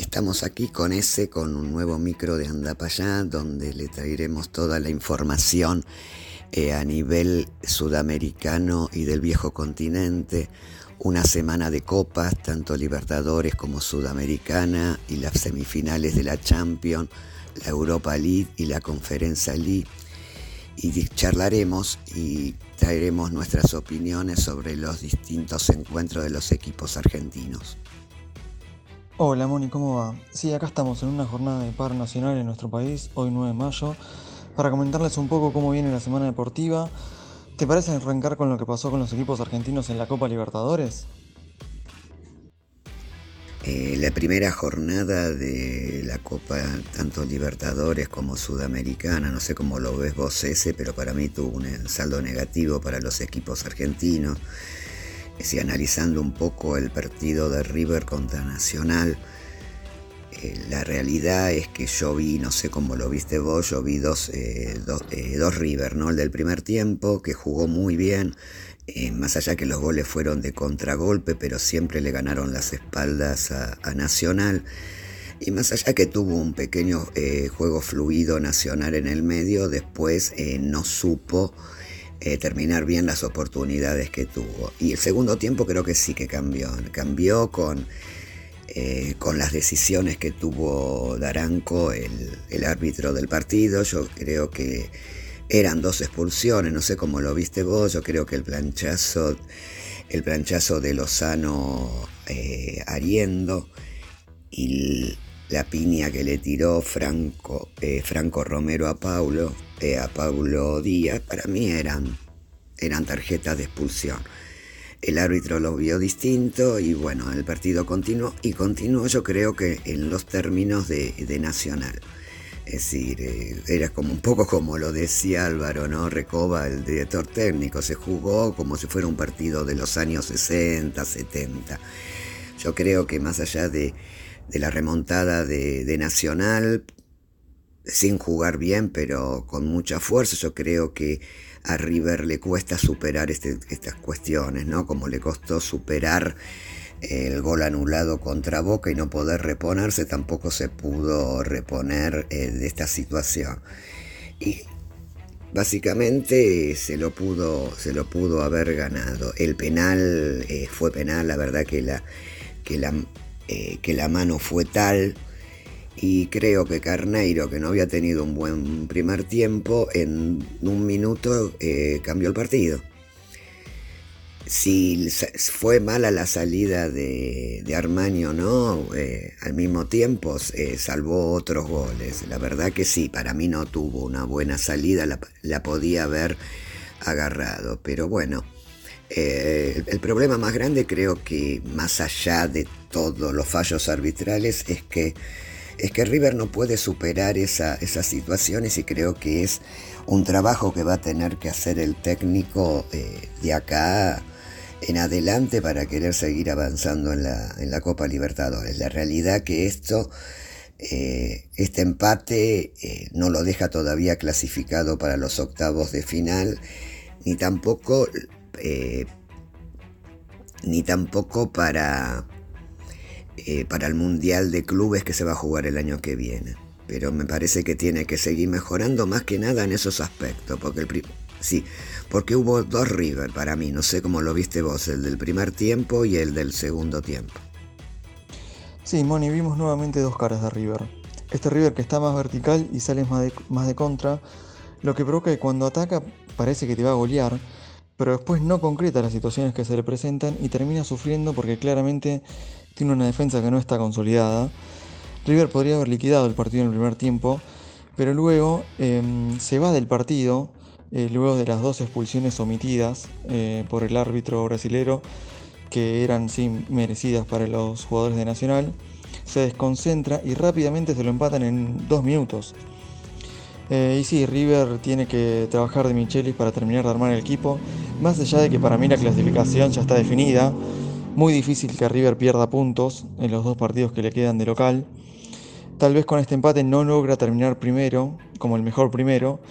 Estamos aquí con un nuevo micro de Anda Pa' Allá, donde le traeremos toda la información a nivel sudamericano y del viejo continente. Una semana de copas, tanto Libertadores como Sudamericana, y las semifinales de la Champions, la Europa League y la Conference League. Y charlaremos y traeremos nuestras opiniones sobre los distintos encuentros de los equipos argentinos. Hola Moni, ¿cómo va? Sí, acá estamos en una jornada de paro nacional en nuestro país, hoy 9 de mayo, para comentarles un poco cómo viene la semana deportiva. ¿Te parece arrancar con lo que pasó con los equipos argentinos en la Copa Libertadores? La primera jornada de la Copa, tanto Libertadores como Sudamericana, no sé cómo lo ves vos ese, pero para mí tuvo un saldo negativo para los equipos argentinos. Si analizando un poco el partido de River contra Nacional, la realidad es que yo vi, no sé cómo lo viste vos, yo vi dos River, ¿no? El del primer tiempo, que jugó muy bien, más allá que los goles fueron de contragolpe, pero siempre le ganaron las espaldas a Nacional. Y más allá que tuvo un pequeño juego fluido Nacional en el medio, después no supo terminar bien las oportunidades que tuvo. Y el segundo tiempo creo que sí que cambió con las decisiones que tuvo Daranco, el árbitro del partido. Yo creo que eran dos expulsiones, no sé cómo lo viste vos. Yo creo que el planchazo de Lozano Ariendo y la piña que le tiró Franco Romero a Paulo Díaz, para mí eran tarjetas de expulsión. El árbitro lo vio distinto y bueno, el partido continuó yo creo que en los términos de Nacional. Es decir, era como un poco como lo decía Álvaro, ¿no? Recoba, el director técnico, se jugó como si fuera un partido de los años 60, 70. Yo creo que más allá de la remontada de Nacional, sin jugar bien, pero con mucha fuerza, yo creo que a River le cuesta superar estas cuestiones, ¿no? Como le costó superar el gol anulado contra Boca y no poder reponerse, tampoco se pudo reponer de esta situación. Y básicamente se lo pudo haber ganado. El penal fue penal, la verdad que la mano fue tal. Y creo que Carneiro, que no había tenido un buen primer tiempo, en un minuto cambió el partido. Si fue mala la salida de Armani o no, al mismo tiempo salvó otros goles. La verdad que sí, para mí no tuvo una buena salida, la podía haber agarrado. Pero bueno, el problema más grande, creo que más allá de todos los fallos arbitrales, es que River no puede superar esas situaciones, y creo que es un trabajo que va a tener que hacer el técnico de acá en adelante para querer seguir avanzando en la Copa Libertadores. La realidad que este empate no lo deja todavía clasificado para los octavos de final, ni tampoco para el Mundial de Clubes que se va a jugar el año que viene. Pero me parece que tiene que seguir mejorando más que nada en esos aspectos, porque hubo dos River para mí, no sé cómo lo viste vos, el del primer tiempo y el del segundo tiempo. Sí, Moni, vimos nuevamente dos caras de River. Este River que está más vertical y sale más de contra, lo que provoca que cuando ataca parece que te va a golear, pero después no concreta las situaciones que se le presentan y termina sufriendo porque claramente tiene una defensa que no está consolidada. River podría haber liquidado el partido en el primer tiempo, pero luego se va del partido, luego de las dos expulsiones omitidas por el árbitro brasilero, que eran sí merecidas para los jugadores de Nacional. Se desconcentra y rápidamente se lo empatan en 2 minutos. Y sí, River tiene que trabajar de Michelis para terminar de armar el equipo, más allá de que para mí la clasificación ya está definida. Muy difícil que River pierda puntos en los dos partidos que le quedan de local. Tal vez con este empate no logra terminar primero, como el mejor primero,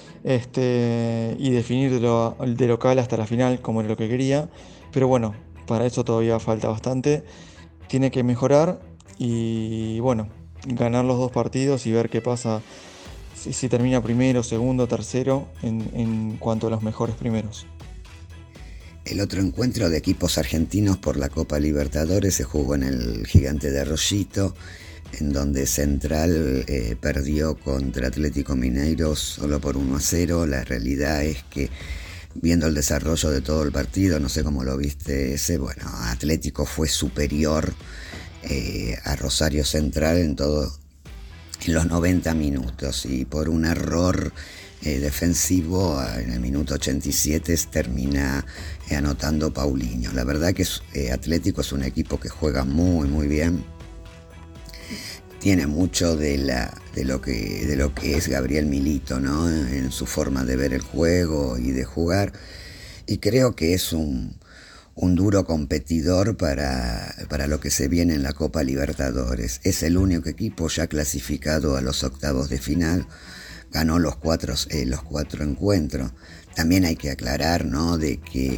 y definir de local hasta la final, como era lo que quería. Pero bueno, para eso todavía falta bastante. Tiene que mejorar y bueno, ganar los dos partidos y ver qué pasa, si termina primero, segundo, tercero en cuanto a los mejores primeros. El otro encuentro de equipos argentinos por la Copa Libertadores se jugó en el Gigante de Arroyito, en donde Central perdió contra Atlético Mineiro solo por 1-0. La realidad es que, viendo el desarrollo de todo el partido, no sé cómo lo viste ese, bueno, Atlético fue superior a Rosario Central en los 90 minutos, y por un error defensivo en el minuto 87 termina anotando Paulinho. La verdad que Atlético es un equipo que juega muy muy bien, tiene mucho de lo que es Gabriel Milito, ¿no? En su forma de ver el juego y de jugar, y creo que es un duro competidor para lo que se viene en la Copa Libertadores. Es el único equipo ya clasificado a los octavos de final, ganó los cuatro encuentros. También hay que aclarar, ¿no?, de que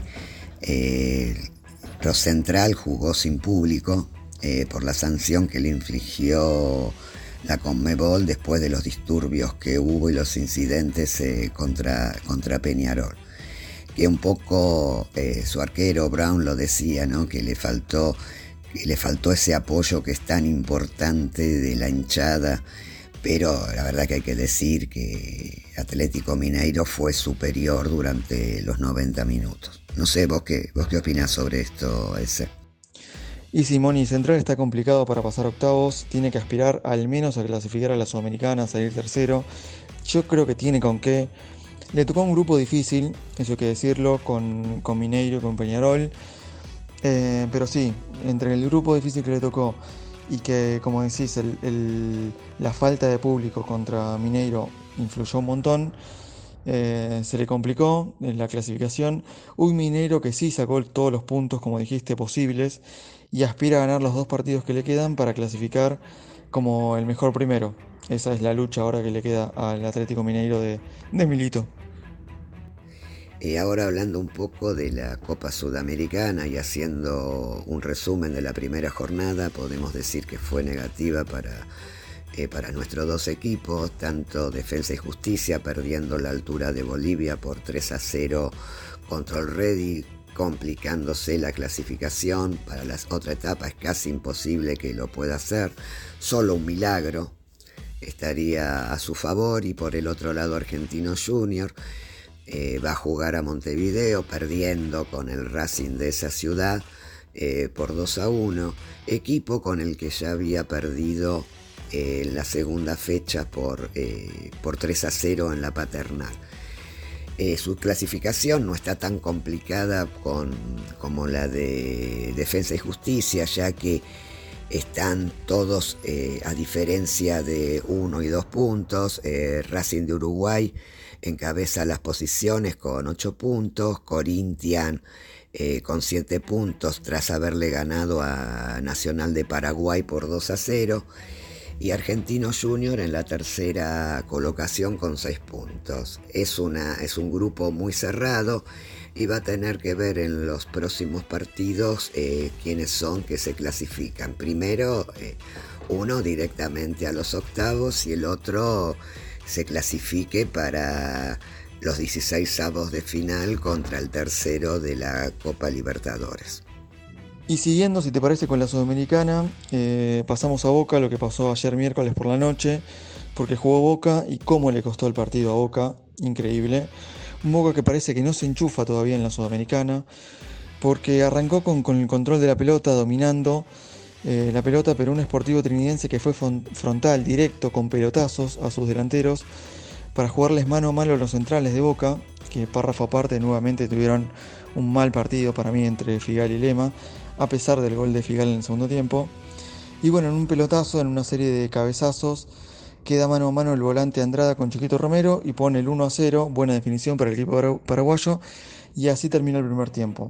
Central jugó sin público por la sanción que le infligió la Conmebol después de los disturbios que hubo y los incidentes contra Peñarol. Que un poco su arquero Brown lo decía, ¿no?, que le faltó ese apoyo que es tan importante de la hinchada, pero la verdad que hay que decir que Atlético Mineiro fue superior durante los 90 minutos. No sé, ¿vos qué opinás sobre esto, ese? Y Simón, Central está complicado para pasar octavos, tiene que aspirar al menos a clasificar a la Sudamericana, a salir tercero. Yo creo que tiene con qué. Le tocó un grupo difícil, eso hay que decirlo, con Mineiro y con Peñarol. Pero sí, entre el grupo difícil que le tocó y que, como decís, la falta de público contra Mineiro influyó un montón, se le complicó en la clasificación. Un Mineiro que sí sacó todos los puntos, como dijiste, posibles, y aspira a ganar los dos partidos que le quedan para clasificar como el mejor primero. Esa es la lucha ahora que le queda al Atlético Mineiro de Milito. Ahora hablando un poco de la Copa Sudamericana y haciendo un resumen de la primera jornada, podemos decir que fue negativa para nuestros dos equipos, tanto Defensa y Justicia perdiendo la altura de Bolivia por 3-0 contra el Ready, complicándose la clasificación. Para la otra etapa es casi imposible que lo pueda hacer, solo un milagro estaría a su favor. Y por el otro lado, Argentino Junior va a jugar a Montevideo, perdiendo con el Racing de esa ciudad por 2-1, equipo con el que ya había perdido en la segunda fecha por 3-0 en la Paternal. Su clasificación no está tan complicada como la de Defensa y Justicia, ya que están todos a diferencia de 1 y 2 puntos. Racing de Uruguay encabeza las posiciones con 8 puntos, Corinthians con 7 puntos tras haberle ganado a Nacional de Paraguay por 2-0, y Argentino Junior en la tercera colocación con 6 puntos. Es un grupo muy cerrado y va a tener que ver en los próximos partidos quiénes son que se clasifican. Primero, uno directamente a los octavos y el otro se clasifique para los 16avos de final contra el tercero de la Copa Libertadores. Y siguiendo, si te parece, con la Sudamericana, pasamos a Boca, lo que pasó ayer miércoles por la noche, porque jugó Boca y cómo le costó el partido a Boca, increíble. Un Boca que parece que no se enchufa todavía en la Sudamericana, porque arrancó con el control de la pelota, dominando la pelota, pero un Sportivo Trinidense que fue frontal, directo, con pelotazos a sus delanteros, para jugarles mano a mano a los centrales de Boca, que párrafo aparte nuevamente tuvieron un mal partido para mí entre Figal y Lema, a pesar del gol de Figal en el segundo tiempo. Y bueno, en un pelotazo, en una serie de cabezazos, queda mano a mano el volante Andrada con Chiquito Romero y pone el 1-0, buena definición para el equipo paraguayo, y así termina el primer tiempo.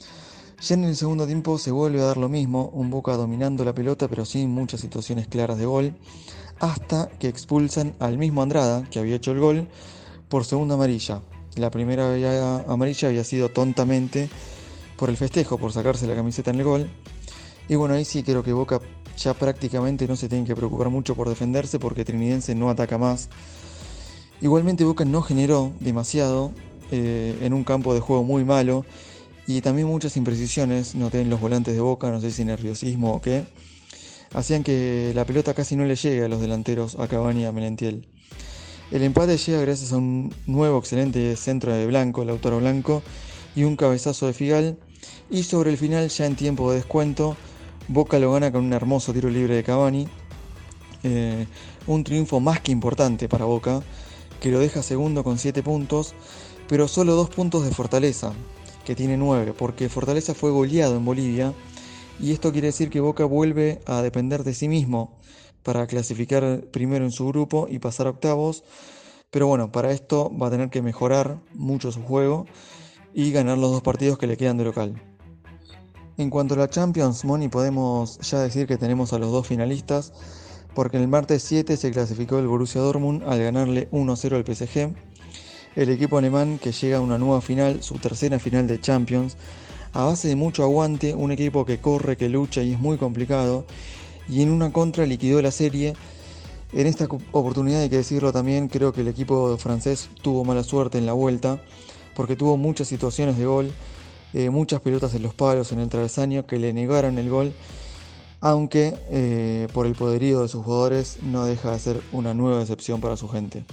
Ya en el segundo tiempo se vuelve a dar lo mismo, un Boca dominando la pelota pero sin muchas situaciones claras de gol, hasta que expulsan al mismo Andrada, que había hecho el gol, por segunda amarilla. La primera amarilla había sido tontamente por el festejo, por sacarse la camiseta en el gol. Y bueno, ahí sí creo que Boca ya prácticamente no se tienen que preocupar mucho por defenderse porque Trinidense no ataca más. Igualmente Boca no generó demasiado en un campo de juego muy malo y también muchas imprecisiones, noté en los volantes de Boca, no sé si nerviosismo o qué, hacían que la pelota casi no le llegue a los delanteros, a Cavani y a Merentiel. El empate llega gracias a un nuevo excelente centro de Blanco, Lautaro Blanco, y un cabezazo de Figal. Y sobre el final, ya en tiempo de descuento, Boca lo gana con un hermoso tiro libre de Cavani. Un triunfo más que importante para Boca, que lo deja segundo con 7 puntos, pero solo 2 puntos de Fortaleza, que tiene 9, porque Fortaleza fue goleado en Bolivia, y esto quiere decir que Boca vuelve a depender de sí mismo para clasificar primero en su grupo y pasar a octavos, pero bueno, para esto va a tener que mejorar mucho su juego y ganar los 2 partidos que le quedan de local. En cuanto a la Champions, Moni, podemos ya decir que tenemos a los 2 finalistas, porque el martes 7 se clasificó el Borussia Dortmund al ganarle 1-0 al PSG, el equipo alemán que llega a una nueva final, su tercera final de Champions, a base de mucho aguante, un equipo que corre, que lucha y es muy complicado, y en una contra liquidó la serie. En esta oportunidad hay que decirlo también, creo que el equipo francés tuvo mala suerte en la vuelta, porque tuvo muchas situaciones de gol, muchas pelotas en los palos, en el travesaño, que le negaron el gol, aunque por el poderío de sus jugadores no deja de ser una nueva decepción para su gente.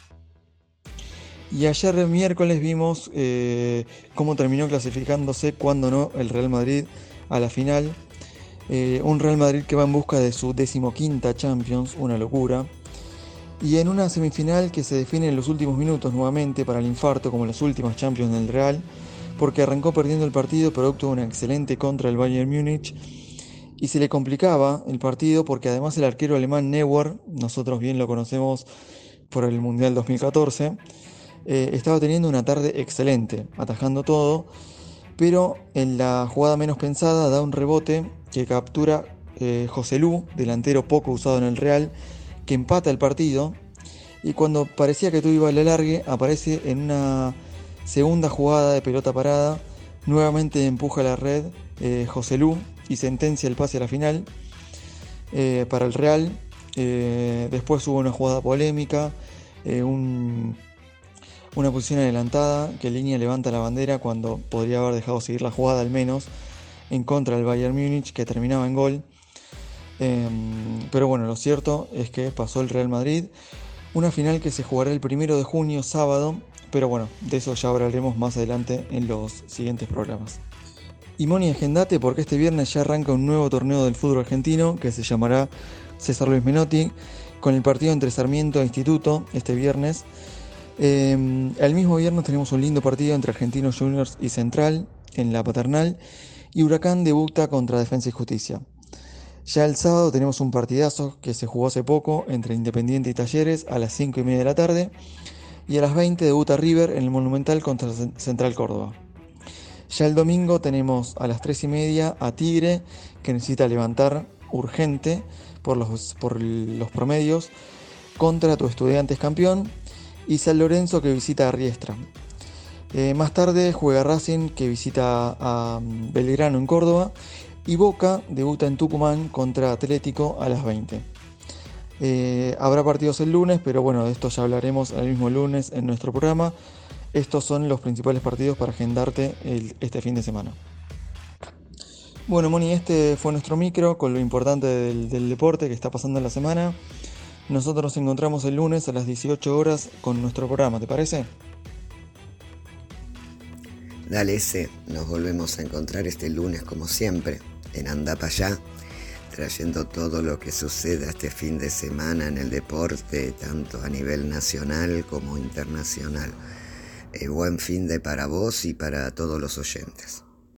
Y ayer miércoles vimos cómo terminó clasificándose, cuando no, el Real Madrid a la final. Un Real Madrid que va en busca de su 15ª Champions, una locura. Y en una semifinal que se define en los últimos minutos nuevamente para el infarto, como las últimas Champions del Real, porque arrancó perdiendo el partido, pero obtuvo una excelente contra el Bayern Múnich. Y se le complicaba el partido porque además el arquero alemán Neuer, nosotros bien lo conocemos por el Mundial 2014, estaba teniendo una tarde excelente, atajando todo, pero en la jugada menos pensada da un rebote que captura José Lu, delantero poco usado en el Real, que empata el partido, y cuando parecía que todo iba al alargue, aparece en una segunda jugada de pelota parada, nuevamente empuja la red José Lu y sentencia el pase a la final para el Real. Después hubo una jugada polémica, una posición adelantada, que Línea levanta la bandera cuando podría haber dejado seguir la jugada al menos, en contra del Bayern Múnich, que terminaba en gol. Pero bueno, lo cierto es que pasó el Real Madrid. Una final que se jugará el 1 de junio, sábado, pero bueno, de eso ya hablaremos más adelante en los siguientes programas. Y Moni, agendate porque este viernes ya arranca un nuevo torneo del fútbol argentino que se llamará César Luis Menotti, con el partido entre Sarmiento e Instituto este viernes. El mismo viernes tenemos un lindo partido entre Argentinos Juniors y Central en la Paternal, y Huracán debuta contra Defensa y Justicia. Ya el sábado tenemos un partidazo que se jugó hace poco entre Independiente y Talleres a las 5:30 de la tarde, y a las 20 debuta River en el Monumental contra Central Córdoba. Ya el domingo tenemos a las 3:30 a Tigre, que necesita levantar urgente por los promedios, contra tu Estudiantes campeón, y San Lorenzo que visita a Riestra. Más tarde juega Racing, que visita a Belgrano en Córdoba, y Boca debuta en Tucumán contra Atlético a las 20. Habrá partidos el lunes, pero bueno, de esto ya hablaremos el mismo lunes en nuestro programa. Estos son los principales partidos para agendarte este fin de semana. Bueno, Moni, este fue nuestro micro con lo importante del deporte que está pasando en la semana. Nosotros nos encontramos el lunes a las 18 horas con nuestro programa, ¿te parece? Dale ese, nos volvemos a encontrar este lunes como siempre, en Anda Pa' Allá, trayendo todo lo que suceda este fin de semana en el deporte, tanto a nivel nacional como internacional. Buen fin de para vos y para todos los oyentes.